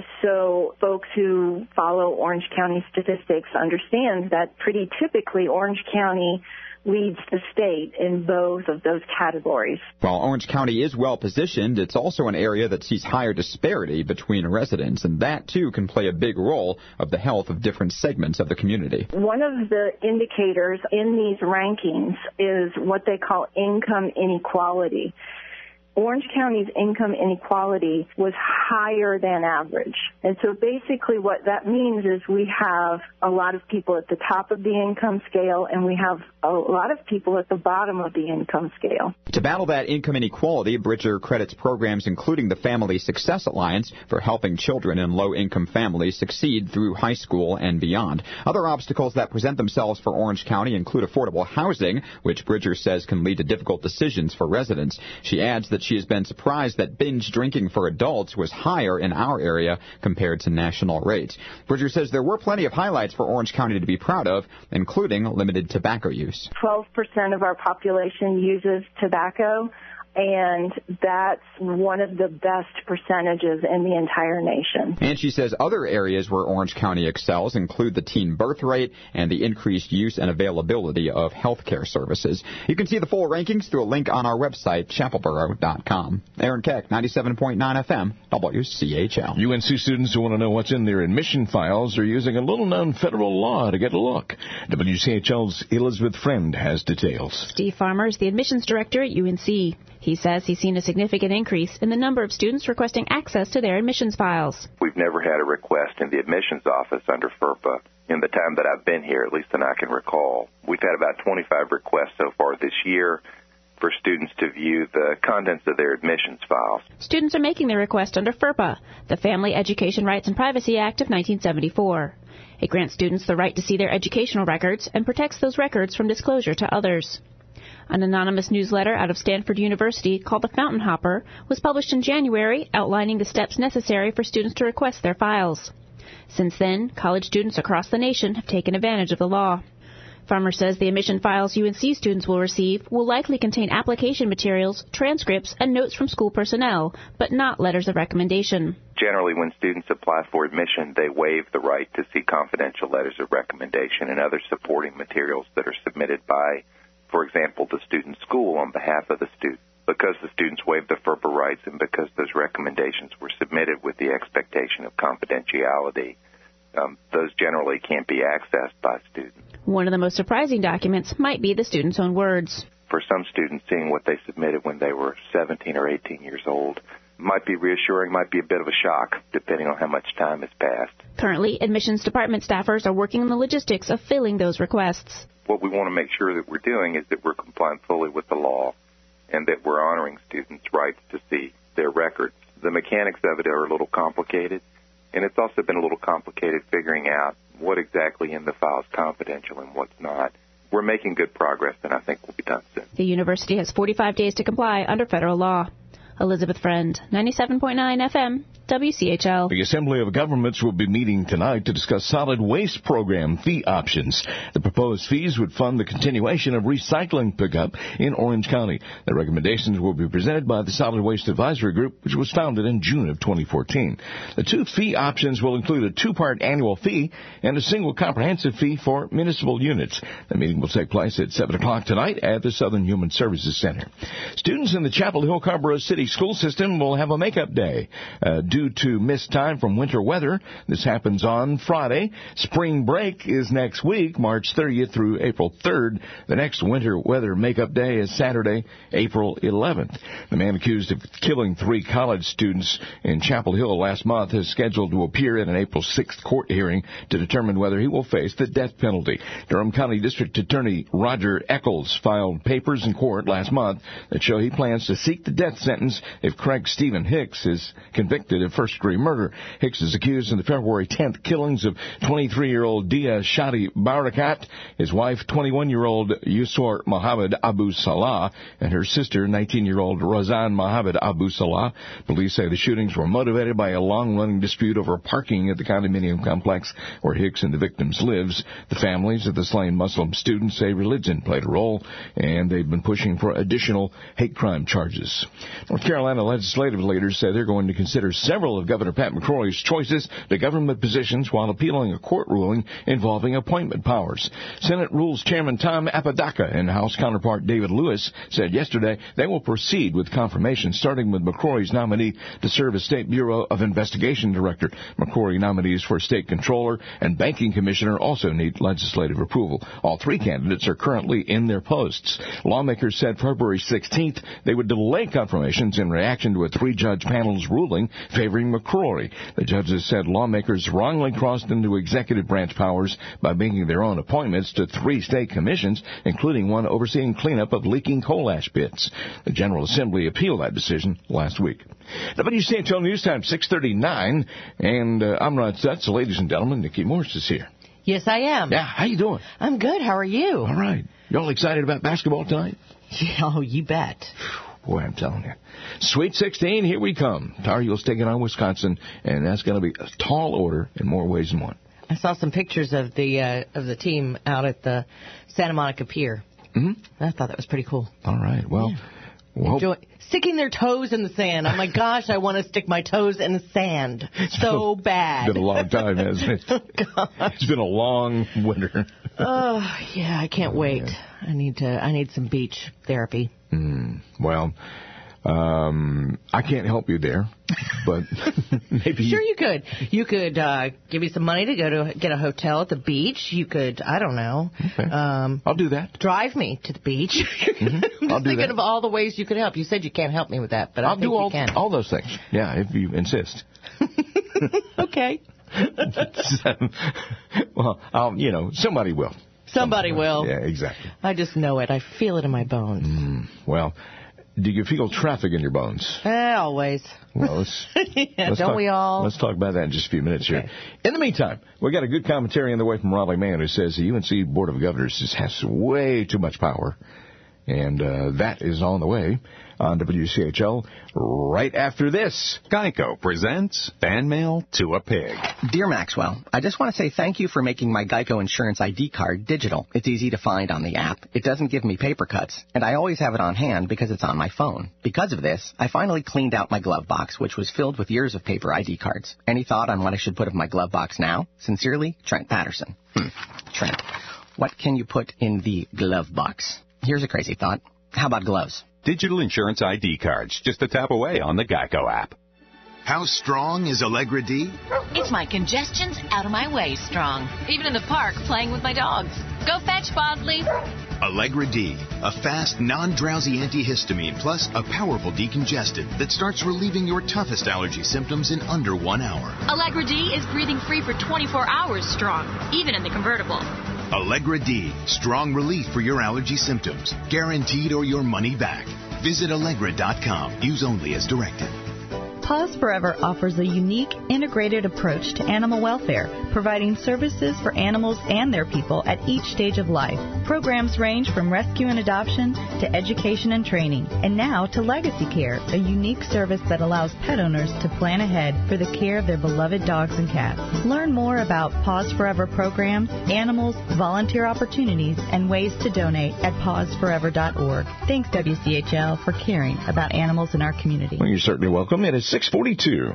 So folks who follow Orange County statistics understand that pretty typically Orange County leads the state in both of those categories. While Orange County is well positioned, it's also an area that sees higher disparity between residents, and that too can play a big role of the health of different segments of the community. One of the indicators in these rankings is what they call income inequality. Orange County's income inequality was higher than average. And so basically what that means is we have a lot of people at the top of the income scale and we have a lot of people at the bottom of the income scale. To battle that income inequality, Bridger credits programs including the Family Success Alliance for helping children in low-income families succeed through high school and beyond. Other obstacles that present themselves for Orange County include affordable housing, which Bridger says can lead to difficult decisions for residents. She adds that she has been surprised that binge drinking for adults was higher in our area compared to national rates. Bridger says there were plenty of highlights for Orange County to be proud of, including limited tobacco use. twelve percent of our population uses tobacco. and that's one of the best percentages in the entire nation. And she says other areas where Orange County excels include the teen birth rate and the increased use and availability of health care services. You can see the full rankings through a link on our website, chapel borough dot com. Aaron Keck, ninety-seven point nine F M, W C H L. U N C students who want to know what's in their admission files are using a little-known federal law to get a look. W C H L's Elizabeth Friend has details. Steve Farmer is the admissions director at U N C. He says he's seen a significant increase in the number of students requesting access to their admissions files. We've never had a request in the admissions office under FERPA in the time that I've been here, at least than I can recall. We've had about twenty-five requests so far this year for students to view the contents of their admissions files. Students are making their request under FERPA, the Family Education Rights and Privacy Act of nineteen seventy-four. It grants students the right to see their educational records and protects those records from disclosure to others. An anonymous newsletter out of Stanford University called The Fountain Hopper was published in January outlining the steps necessary for students to request their files. Since then, college students across the nation have taken advantage of the law. Farmer says the admission files U N C students will receive will likely contain application materials, transcripts, and notes from school personnel, but not letters of recommendation. Generally, when students apply for admission, they waive the right to see confidential letters of recommendation and other supporting materials that are submitted by, for example, the student school on behalf of the student. Because the students waived the FERPA rights and because those recommendations were submitted with the expectation of confidentiality, um, those generally can't be accessed by students. One of the most surprising documents might be the student's own words. For some students, seeing what they submitted when they were seventeen or eighteen years old might be reassuring, might be a bit of a shock, depending on how much time has passed. Currently, admissions department staffers are working on the logistics of filling those requests. What we want to make sure that we're doing is that we're complying fully with the law and that we're honoring students' rights to see their records. The mechanics of it are a little complicated, and it's also been a little complicated figuring out what exactly in the file is confidential and what's not. We're making good progress, and I think we'll be done soon. The university has forty-five days to comply under federal law. Elizabeth Friend, ninety-seven point nine F M, W C H L. The Assembly of Governments will be meeting tonight to discuss solid waste program fee options. The proposed fees would fund the continuation of recycling pickup in Orange County. The recommendations will be presented by the Solid Waste Advisory Group, which was founded in June of twenty fourteen. The two fee options will include a two-part annual fee and a single comprehensive fee for municipal units. The meeting will take place at seven o'clock tonight at the Southern Human Services Center. Students in the Chapel Hill Carrboro City school system will have a makeup day uh, due to missed time from winter weather. This happens on Friday. Spring break is next week, March thirtieth through April third. The next winter weather makeup day is Saturday, April eleventh. The man accused of killing three college students in Chapel Hill last month is scheduled to appear in an April sixth court hearing to determine whether he will face the death penalty. Durham County District Attorney Roger Eccles filed papers in court last month that show he plans to seek the death sentence if Craig Stephen Hicks is convicted of first-degree murder. Hicks is accused in the February tenth killings of twenty-three-year-old Dia Shadi Barakat, his wife, twenty-one-year-old Yusor Mohammed Abu Salah, and her sister, nineteen-year-old Razan Mohammed Abu Salah. Police say the shootings were motivated by a long-running dispute over parking at the condominium complex where Hicks and the victims lives. The families of the slain Muslim students say religion played a role, and they've been pushing for additional hate crime charges. North Carolina legislative leaders say they're going to consider several of Governor Pat McCrory's choices to government positions while appealing a court ruling involving appointment powers. Senate Rules Chairman Tom Apodaca and House counterpart David Lewis said yesterday they will proceed with confirmation, starting with McCrory's nominee to serve as State Bureau of Investigation Director. McCrory nominees for State Controller and Banking Commissioner also need legislative approval. All three candidates are currently in their posts. Lawmakers said February sixteenth they would delay confirmations in reaction to a three-judge panel's ruling favoring McCrory. The judges said lawmakers wrongly crossed into executive branch powers by making their own appointments to three state commissions, including one overseeing cleanup of leaking coal ash pits. The General Assembly appealed that decision last week. W C H L News Time, six thirty-nine, and uh, I'm Rod Stutz. Ladies and gentlemen, Nikki Morse is here. Yes, I am. Yeah, how you doing? I'm good. How are you? All right. You all excited about basketball tonight? Yeah, oh, you bet. Boy, I'm telling you. Sweet sixteen, here we come. Tar Heels taking on Wisconsin, and that's going to be a tall order in more ways than one. I saw some pictures of the uh, of the team out at the Santa Monica Pier. Mm-hmm. I thought that was pretty cool. All right. Well, yeah. Enjoy sticking their toes in the sand. Oh, my gosh, I want to stick my toes in the sand so bad. It's been a long time, hasn't it? Oh, gosh. It's been a long winter. Oh, yeah, I can't wait. Yeah. I need to. I need some beach therapy. Mm, well, um, I can't help you there, but maybe. Sure, you could. You could uh, give me some money to go to get a hotel at the beach. You could, I don't know. Okay. Um, I'll do that. Drive me to the beach. Mm-hmm. I'm just I'll do thinking that. of all the ways you could help. You said you can't help me with that, but I I'll think do all you can. all those things. Yeah, if you insist. Okay. so, well, I'll, you know, somebody will. Somebody, somebody will. Yeah, exactly. I just know it. I feel it in my bones. Mm, well, do you feel traffic in your bones? Eh, always. Well, let's, yeah, let's don't talk, we all? Let's talk about that in just a few minutes okay. here. In the meantime, we got a good commentary on the way from Raleigh Mann, who says the U N C Board of Governors just has way too much power. And uh, that is on the way on W C H L right after this. Geico presents Fan Mail to a Pig. Dear Maxwell, I just want to say thank you for making my Geico Insurance I D card digital. It's easy to find on the app. It doesn't give me paper cuts, and I always have it on hand because it's on my phone. Because of this, I finally cleaned out my glove box, which was filled with years of paper I D cards. Any thought on what I should put in my glove box now? Sincerely, Trent Patterson. Hmm. Trent, what can you put in the glove box? Here's a crazy thought. How about gloves? Digital insurance I D cards, just a tap away on the Geico app. How strong is Allegra D? It's my congestion's out of my way strong. Even in the park, playing with my dogs. Go fetch, Bosley. Allegra D, a fast, non-drowsy antihistamine plus a powerful decongestant that starts relieving your toughest allergy symptoms in under one hour. Allegra D is breathing free for twenty-four hours strong, even in the convertible. Allegra D, strong relief for your allergy symptoms. Guaranteed or your money back. Visit Allegra dot com. Use only as directed. Paws Forever offers a unique, integrated approach to animal welfare, providing services for animals and their people at each stage of life. Programs range from rescue and adoption to education and training, and now to Legacy Care, a unique service that allows pet owners to plan ahead for the care of their beloved dogs and cats. Learn more about Paws Forever programs, animals, volunteer opportunities, and ways to donate at paws forever dot org. Thanks, W C H L, for caring about animals in our community. Well, you're certainly welcome. It is six forty-two.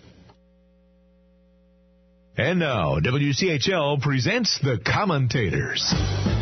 And now, W C H L presents the commentators.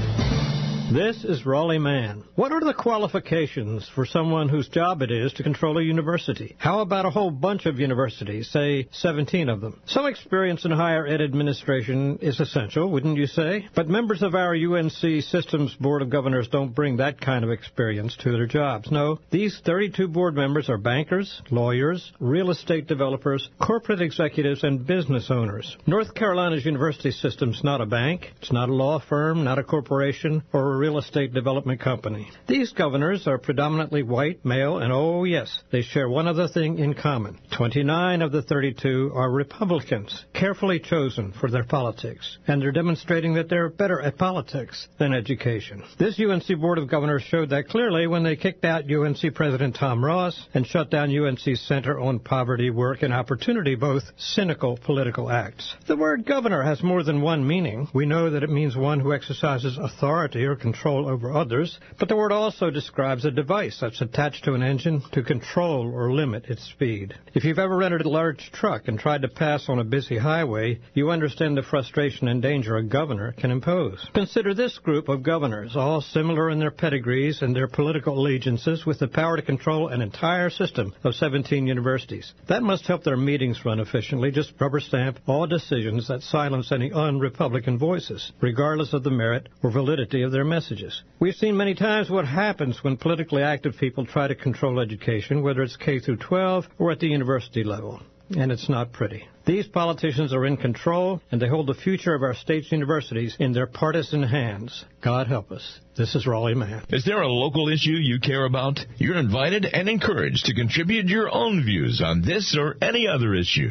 This is Raleigh Mann. What are the qualifications for someone whose job it is to control a university? How about a whole bunch of universities, say seventeen of them? Some experience in higher ed administration is essential, wouldn't you say? But members of our U N C Systems Board of Governors don't bring that kind of experience to their jobs. No, these thirty-two board members are bankers, lawyers, real estate developers, corporate executives, and business owners. North Carolina's university system's not a bank, it's not a law firm, not a corporation, or a real estate development company. These governors are predominantly white, male, and oh yes, they share one other thing in common. twenty-nine of the thirty-two are Republicans, carefully chosen for their politics, and they're demonstrating that they're better at politics than education. This U N C Board of Governors showed that clearly when they kicked out U N C President Tom Ross and shut down U N C's Center on Poverty, Work, and Opportunity, both cynical political acts. The word governor has more than one meaning. We know that it means one who exercises authority or control over others, but the word also describes a device that's attached to an engine to control or limit its speed. If you've ever rented a large truck and tried to pass on a busy highway, you understand the frustration and danger a governor can impose. Consider this group of governors, all similar in their pedigrees and their political allegiances, with the power to control an entire system of seventeen universities. That must help their meetings run efficiently, just rubber stamp all decisions that silence any un-Republican voices, regardless of the merit or validity of their messages. We've seen many times what happens when politically active people try to control education, whether it's K through twelve or at the university level. And it's not pretty. These politicians are in control, and they hold the future of our state's universities in their partisan hands. God help us. This is Raleigh Mann. Is there a local issue you care about? You're invited and encouraged to contribute your own views on this or any other issue.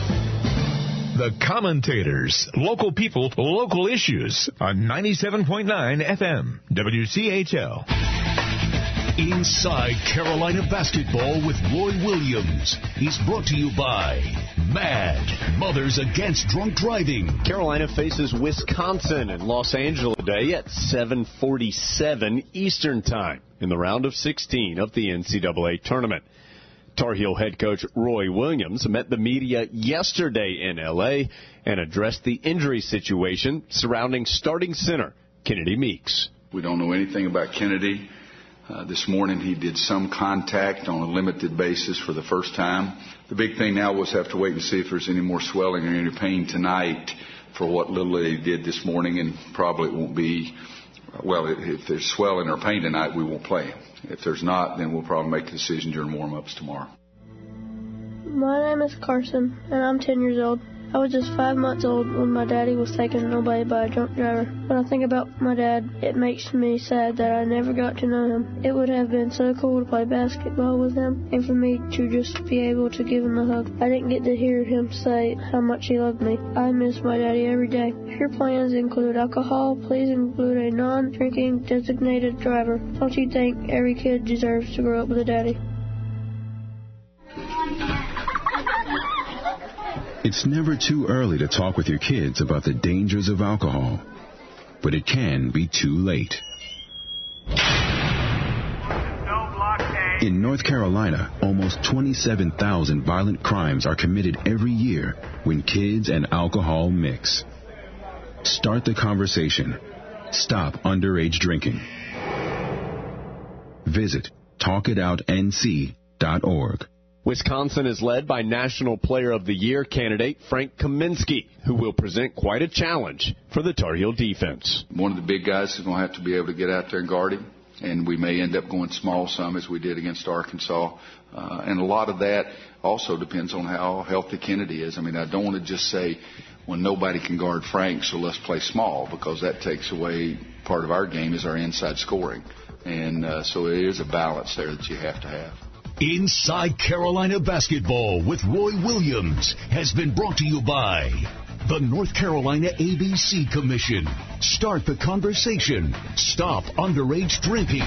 The Commentators, local people, local issues, on ninety-seven point nine F M, W C H L. Inside Carolina Basketball with Roy Williams is brought to you by MAD, Mothers Against Drunk Driving. Carolina faces Wisconsin in Los Angeles today at seven forty-seven Eastern Time in the round of sixteen of the N C double A tournament. Tar Heel head coach Roy Williams met the media yesterday in L A and addressed the injury situation surrounding starting center Kennedy Meeks. We don't know anything about Kennedy. Uh, this morning he did some contact on a limited basis for the first time. The big thing now was have to wait and see if there's any more swelling or any pain tonight for what little that he did this morning, and probably it won't be, well, if there's swelling or pain tonight, we won't play him. If there's not, then we'll probably make a decision during warm-ups tomorrow. My name is Carson, and I'm ten years old. I was just five months old when my daddy was taken away by a drunk driver. When I think about my dad, it makes me sad that I never got to know him. It would have been so cool to play basketball with him and for me to just be able to give him a hug. I didn't get to hear him say how much he loved me. I miss my daddy every day. If your plans include alcohol, please include a non-drinking designated driver. Don't you think every kid deserves to grow up with a daddy? It's never too early to talk with your kids about the dangers of alcohol, but it can be too late. In North Carolina, almost twenty-seven thousand violent crimes are committed every year when kids and alcohol mix. Start the conversation. Stop underage drinking. Visit talk it out N C dot org. Wisconsin is led by National Player of the Year candidate Frank Kaminsky, who will present quite a challenge for the Tar Heel defense. One of the big guys is going to have to be able to get out there and guard him, and we may end up going small some as we did against Arkansas. Uh, and a lot of that also depends on how healthy Kennedy is. I mean, I don't want to just say, well, nobody can guard Frank, so let's play small, because that takes away part of our game is our inside scoring. And uh, so it is a balance there that you have to have. Inside Carolina Basketball with Roy Williams has been brought to you by the North Carolina A B C Commission. Start the conversation. Stop underage drinking.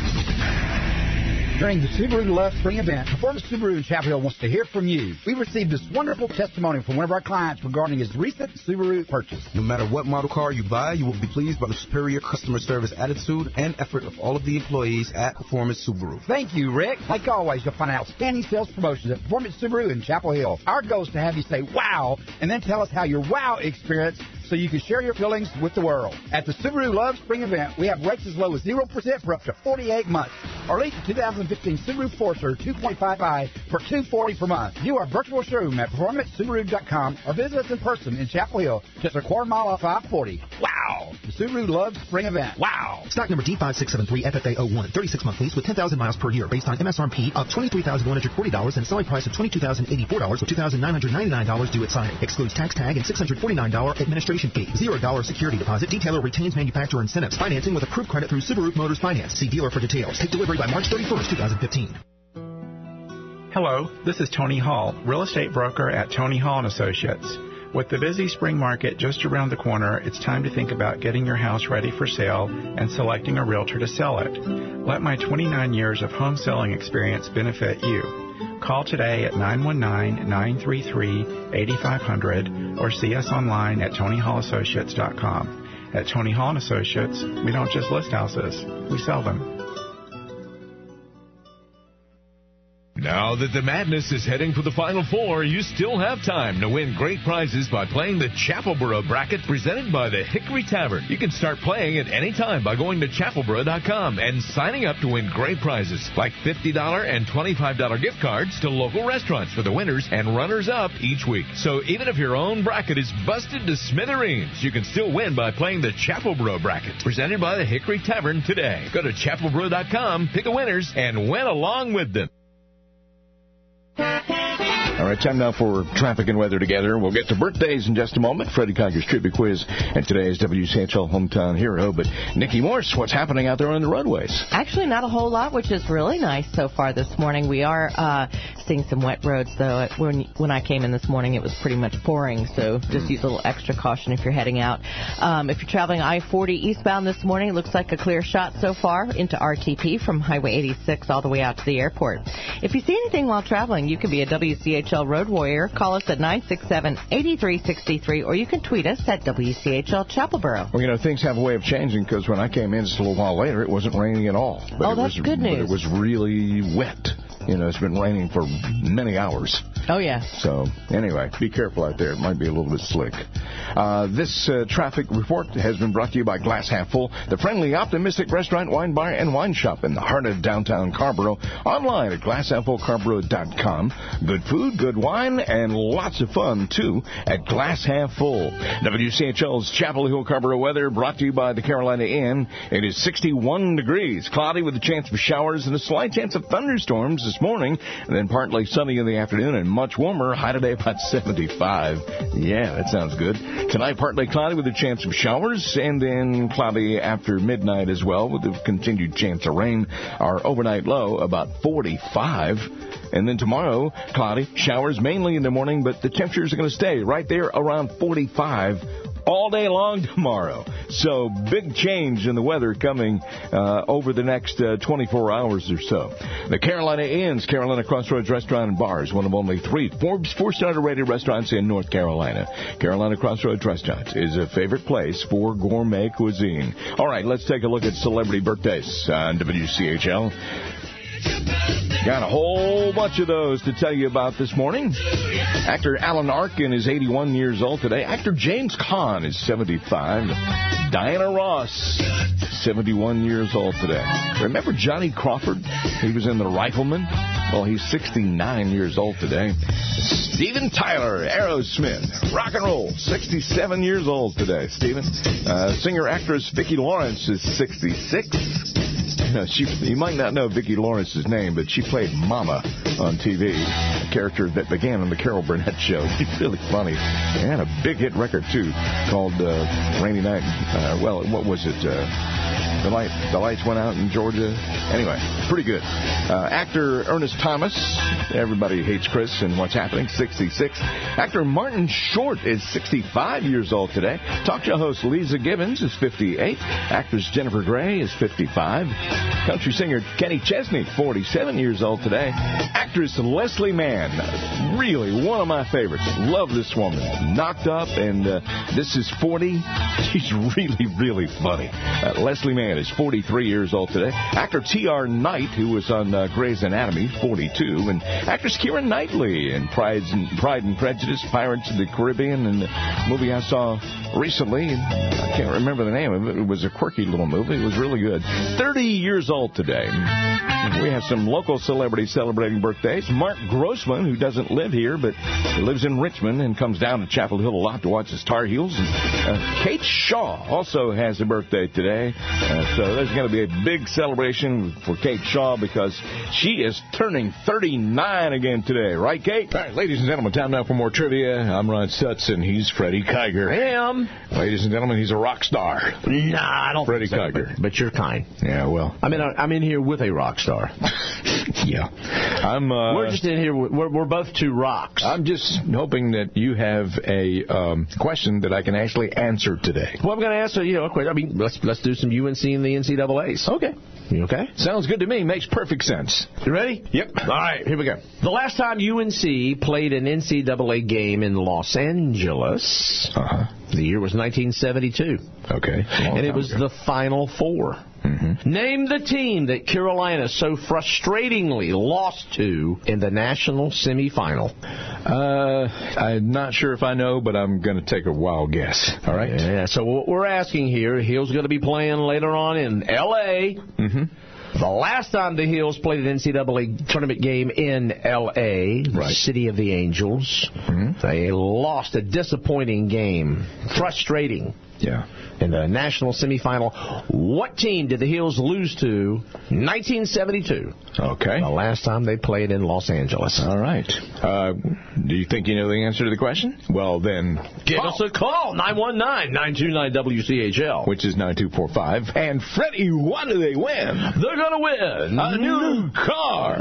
During the Subaru Love Spring event, Performance Subaru in Chapel Hill wants to hear from you. We received this wonderful testimony from one of our clients regarding his recent Subaru purchase. No matter what model car you buy, you will be pleased by the superior customer service attitude and effort of all of the employees at Performance Subaru. Thank you, Rick. Like always, you'll find outstanding sales promotions at Performance Subaru in Chapel Hill. Our goal is to have you say wow and then tell us how your wow experience so you can share your feelings with the world. At the Subaru Love Spring event, we have rates as low as zero percent for up to forty-eight months. Or lease the two thousand fifteen Subaru Forester two point five i for two hundred forty dollars per month. View our virtual showroom at performance subaru dot com or visit us in person in Chapel Hill, just a quarter mile off five forty. Wow! The Subaru Love Spring event. Wow! Stock number D five six seven three F F A zero one. thirty-six month lease with ten thousand miles per year based on M S R P of twenty-three thousand one hundred forty dollars and selling price of twenty-two thousand eighty-four dollars with two thousand nine hundred ninety-nine dollars due at signing. Excludes tax tag and six hundred forty-nine dollars administration fee. zero dollars security deposit. Detailer retains manufacturer incentives. Financing with approved credit through Subaru Motors Finance. See dealer for details. Take delivery by March thirty-first, twenty fifteen. Hello, this is Tony Hall, real estate broker at Tony Hall and Associates. With the busy spring market just around the corner, it's time to think about getting your house ready for sale and selecting a realtor to sell it. Let my twenty-nine years of home selling experience benefit you. Call today at nine one nine, nine three three, eight five zero zero or see us online at tony hall associates dot com. At Tony Hall and Associates, we don't just list houses, we sell them. Now that the madness is heading for the Final Four, you still have time to win great prizes by playing the Chapelboro Bracket presented by the Hickory Tavern. You can start playing at any time by going to chapelboro dot com and signing up to win great prizes like fifty dollars and twenty-five dollars gift cards to local restaurants for the winners and runners-up each week. So even if your own bracket is busted to smithereens, you can still win by playing the Chapelboro Bracket presented by the Hickory Tavern today. Go to chapelboro dot com, pick the winners, and win along with them. All right, time now for traffic and weather together. We'll get to birthdays in just a moment. Freddie Conker's Trivia Quiz and today's W C H L Hometown Hero. But Nikki Morse, what's happening out there on the roadways? Actually, not a whole lot, which is really nice so far this morning. We are uh, seeing some wet roads, though. When when I came in this morning, it was pretty much pouring, so just use a little extra caution if you're heading out. Um, if you're traveling I forty eastbound this morning, it looks like a clear shot so far into R T P from Highway eighty-six all the way out to the airport. If you see anything while traveling, you can be a W C H L Road Warrior. Call us at nine six seven, eight three six three, or you can tweet us at W C H L Chapelboro. Well, you know, things have a way of changing, because when I came in just a little while later, it wasn't raining at all. But oh, it that's was, good news. But it was really wet. You know, it's been raining for many hours. Oh, yeah. So, anyway, be careful out there. It might be a little bit slick. Uh, this uh, traffic report has been brought to you by Glass Half Full, the friendly, optimistic restaurant, wine bar, and wine shop in the heart of downtown Carrboro. Online at glass half full carboro dot com. Good food, good wine, and lots of fun, too, at Glass Half Full. W C H L's Chapel Hill Carrboro weather brought to you by the Carolina Inn. It is sixty-one degrees, cloudy with a chance of showers and a slight chance of thunderstorms this morning, and then partly sunny in the afternoon and much warmer, high today about seventy-five. Yeah, that sounds good. Tonight, partly cloudy with a chance of showers, and then cloudy after midnight as well, with a continued chance of rain. Our overnight low about forty-five. And then tomorrow, cloudy, showers mainly in the morning, but the temperatures are going to stay right there around forty-five all day long tomorrow. So big change in the weather coming uh, over the next uh, twenty-four hours or so. The Carolina Inn's Carolina Crossroads Restaurant and Bar is one of only three Forbes four-star rated restaurants in North Carolina. Carolina Crossroads Restaurant is a favorite place for gourmet cuisine. All right, let's take a look at celebrity birthdays on W C H L. Got a whole bunch of those to tell you about this morning. Actor Alan Arkin is eighty-one years old today. Actor James Caan is seventy-five. Diana Ross, seventy-one years old today. Remember Johnny Crawford? He was in The Rifleman. Well, he's sixty-nine years old today. Steven Tyler, Aerosmith, rock and roll, sixty-seven years old today. Steven. Uh, singer-actress Vicki Lawrence is sixty-six. Uh, she, you might not know Vicki Lawrence's name, but she played Mama on T V, a character that began on the Carol Burnett Show. She's really funny. And had a big hit record, too, called uh, Rainy Night. Uh, well, what was it? Uh, the, light, the lights went out in Georgia. Anyway, pretty good. Uh, actor Ernest Thomas. Everybody hates Chris and What's Happening, sixty-six. Actor Martin Short is sixty-five years old today. Talk show host Lisa Gibbons is fifty-eight. Actress Jennifer Grey is fifty-five. Country singer Kenny Chesney, forty-seven years old today. Actress Leslie Mann, really one of my favorites. Love this woman. Knocked Up, and uh, this is forty. She's really, really funny. Uh, Leslie Mann is forty-three years old today. Actor T R. Knight, who was on uh, Grey's Anatomy, forty-two. And actress Keira Knightley in Pride and, Pride and Prejudice, Pirates of the Caribbean, and the movie I saw recently. I can't remember the name of it. It was a quirky little movie. It was really good. thirty years old today. We have some local celebrities celebrating birthdays. Mark Grossman, who doesn't live here, but he lives in Richmond and comes down to Chapel Hill a lot to watch his Tar Heels. And, uh, Kate Shaw also has a birthday today. Uh, so there's going to be a big celebration for Kate Shaw because she is turning thirty-nine again today. Right, Kate? All right, ladies and gentlemen, time now for more trivia. I'm Ron Stutz, and he's Freddie Kiger. I am. Ladies and gentlemen, he's a rock star. Nah, I don't Freddie think so, Kiger. But, but you're kind. Yeah, well. I'm in, a, I'm in here with a rock star. Yeah. I'm. Uh, we're just in here. We're, we're both two rocks. I'm just hoping that you have a um, question that I can actually answer today. Well, I'm going to answer, you know, a question. I mean, let's let's do some U N C and the N C double A's. Okay. You okay? Sounds good to me. Makes perfect sense. You ready? Yep. All right, here we go. The last time U N C played an N C double A game in Los Angeles, uh-huh. the year was nineteen seventy-two. Okay. And it was ago. the Final Four. Mm-hmm. Name the team that Carolina so frustratingly lost to in the national semifinal. Uh, I'm not sure if I know, but I'm going to take a wild guess. All right? Yeah, so what we're asking here, Hill's going to be playing later on in L A Mm-hmm. The last time the Hills played an N C double A tournament game in L A, right. the City of the Angels, mm-hmm. they lost a disappointing game. Frustrating. Yeah. In the national semifinal. What team did the Hills lose to nineteen seventy-two? Okay. The last time they played in Los Angeles. All right. Uh, do you think you know the answer to the question? Well, then give call. us a call. nine one nine, nine two nine, W C H L. Which is nine two four five. And Freddie, what do they win? They're going to win a new car.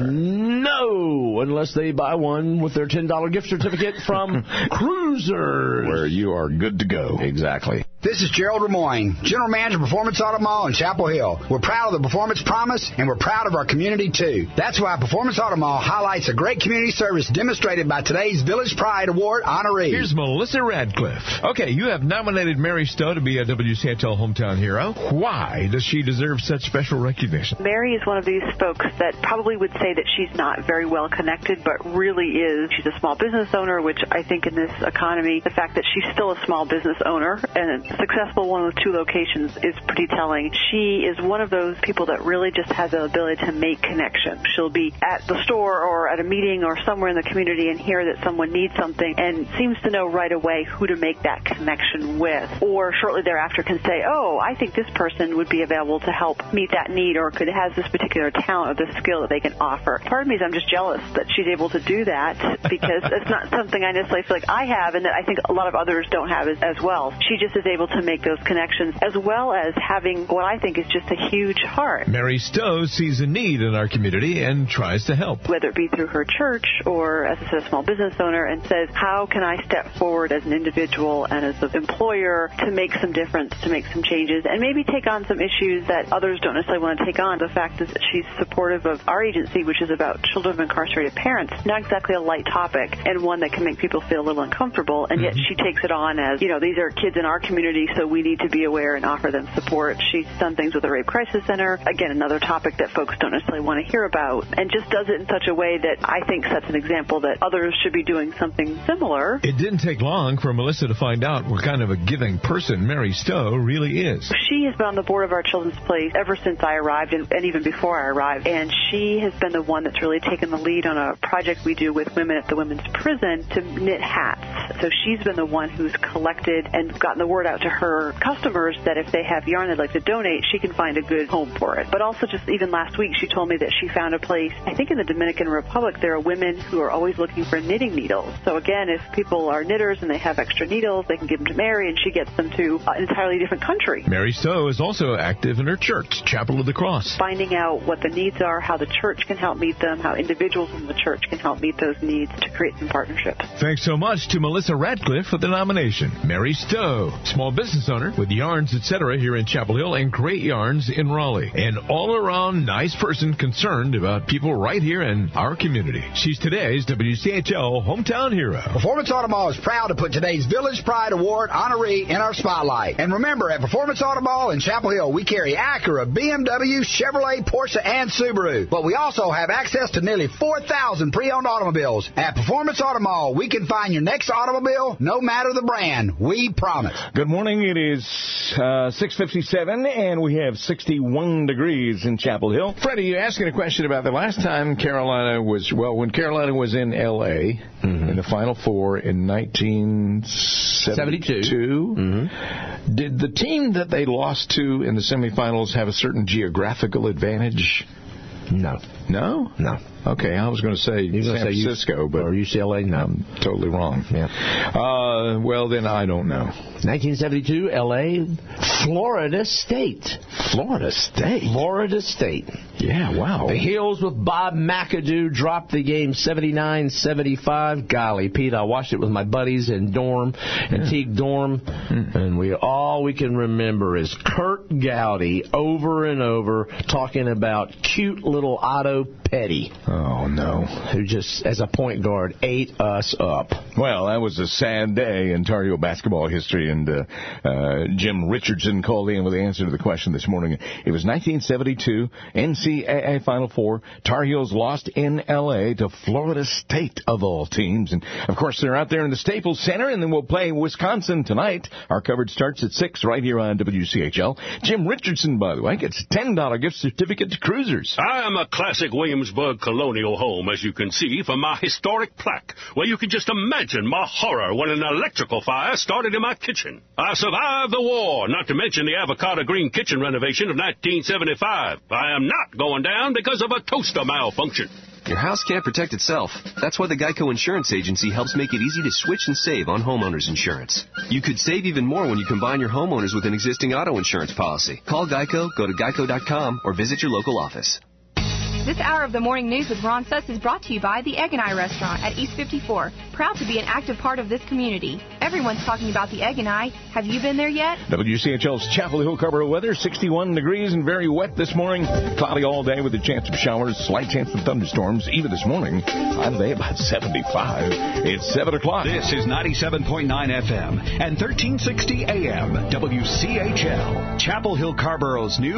No, unless they buy one with their ten dollar gift certificate from Cruisers, where you are good to go. Exactly. This is Gerald Lemoyne, General Manager of Performance Auto Mall in Chapel Hill. We're proud of the Performance Promise, and we're proud of our community, too. That's why Performance Auto Mall highlights a great community service demonstrated by today's Village Pride Award honoree. Here's Melissa Radcliffe. Okay, you have nominated Mary Stowe to be a W C H L Hometown Hero. Why does she deserve such special recognition? Mary is one of these folks that probably would say that she's not very well connected, but really is. She's a small business owner, which I think in this economy, the fact that she's still a small business owner and successful one with two locations is pretty telling. She is one of those people that really just has the ability to make connections. She'll be at the store or at a meeting or somewhere in the community and hear that someone needs something and seems to know right away who to make that connection with. Or shortly thereafter can say, oh, I think this person would be available to help meet that need or could has this particular talent or this skill that they can offer. Part of me is I'm just jealous that she's able to do that because it's not something I necessarily feel like I have and that I think a lot of others don't have as, as well. She just is able to make those connections, as well as having what I think is just a huge heart. Mary Stowe sees a need in our community and tries to help. Whether it be through her church or as I said, a small business owner, and says, how can I step forward as an individual and as an employer to make some difference, to make some changes, and maybe take on some issues that others don't necessarily want to take on. The fact is that she's supportive of our agency, which is about children of incarcerated parents. Not exactly a light topic and one that can make people feel a little uncomfortable, and yet she takes it on as, you know, these are kids in our community, so we need to be aware and offer them support. She's done things with the Rape Crisis Center. Again, another topic that folks don't necessarily want to hear about, and just does it in such a way that I think sets an example that others should be doing something similar. It didn't take long for Melissa to find out what kind of a giving person Mary Stowe really is. She has been on the board of our Children's Place ever since I arrived, and, and even before I arrived, and she has been the one that's really taken the lead on a project we do with women at the women's prison to knit hats. So she's been the one who's collected and gotten the word out to her customers that if they have yarn they'd like to donate, she can find a good home for it. But also just even last week, she told me that she found a place, I think in the Dominican Republic, there are women who are always looking for knitting needles. So again, if people are knitters and they have extra needles, they can give them to Mary and she gets them to an entirely different country. Mary Stowe is also active in her church, Chapel of the Cross. Finding out what the needs are, how the church can help meet them, how individuals in the church can help meet those needs to create some partnerships. Thanks so much to Melissa Radcliffe for the nomination. Mary Stowe, small business owner with Yarns, et cetera here in Chapel Hill and Great Yarns in Raleigh. An all-around nice person concerned about people right here in our community. She's today's W C H L Hometown Hero. Performance Auto Mall is proud to put today's Village Pride Award honoree in our spotlight. And remember, at Performance Auto Mall in Chapel Hill, we carry Acura, B M W, Chevrolet, Porsche, and Subaru. But we also have access to nearly four thousand pre-owned automobiles. At Performance Auto Mall, we can find your next automobile, no matter the brand. We promise. Good morning. It is uh, six fifty-seven, and we have sixty-one degrees in Chapel Hill. Freddie, you're asking a question about the last time Carolina was, well, when Carolina was in L A mm-hmm. in the Final Four in nineteen seventy-two, mm-hmm. did the team that they lost to in the semifinals have a certain geographical advantage? No. No? No. Okay, I was going to say San say Francisco, U- but or U C L A. No, I'm totally wrong. Yeah. Uh, well, then I don't know. nineteen seventy-two, L A, Florida State. Florida State. Florida State. Yeah. Wow. The Heels with Bob McAdoo dropped the game seventy-nine seventy-five. Golly, Pete, I watched it with my buddies in dorm, Antique yeah. dorm, mm. and we all we can remember is Kurt Gowdy over and over talking about cute little Otto Petty. Oh, no. Who just, as a point guard, ate us up. Well, that was a sad day in Tar Heel basketball history, and uh, uh, Jim Richardson called in with the answer to the question this morning. It was nineteen seventy-two, N C double A Final Four. Tar Heels lost in L A to Florida State, of all teams. And, of course, they're out there in the Staples Center, and then we'll play Wisconsin tonight. Our coverage starts at six right here on W C H L. Jim Richardson, by the way, gets a ten dollar gift certificate to Cruisers. I'm a classic classic Williamsburg colonial home, as you can see from my historic plaque, where you can just imagine my horror when an electrical fire started in my kitchen. I survived the war, not to mention the avocado green kitchen renovation of nineteen seventy-five. I am not going down because of a toaster malfunction. Your house can't protect itself. That's why the Geico Insurance Agency helps make it easy to switch and save on homeowners insurance. You could save even more when you combine your homeowners with an existing auto insurance policy. Call Geico, go to geico dot com, or visit your local office. This hour of the morning news with Ron Suss is brought to you by the Egg and I Restaurant at East fifty-four. Proud to be an active part of this community. Everyone's talking about the Egg and I. Have you been there yet? W C H L's Chapel Hill Carrboro weather, sixty-one degrees and very wet this morning. Cloudy all day with a chance of showers, slight chance of thunderstorms, even this morning. High today about seventy-five. It's seven o'clock. This is ninety-seven point nine F M and thirteen sixty A M. W C H L, Chapel Hill Carrboro's new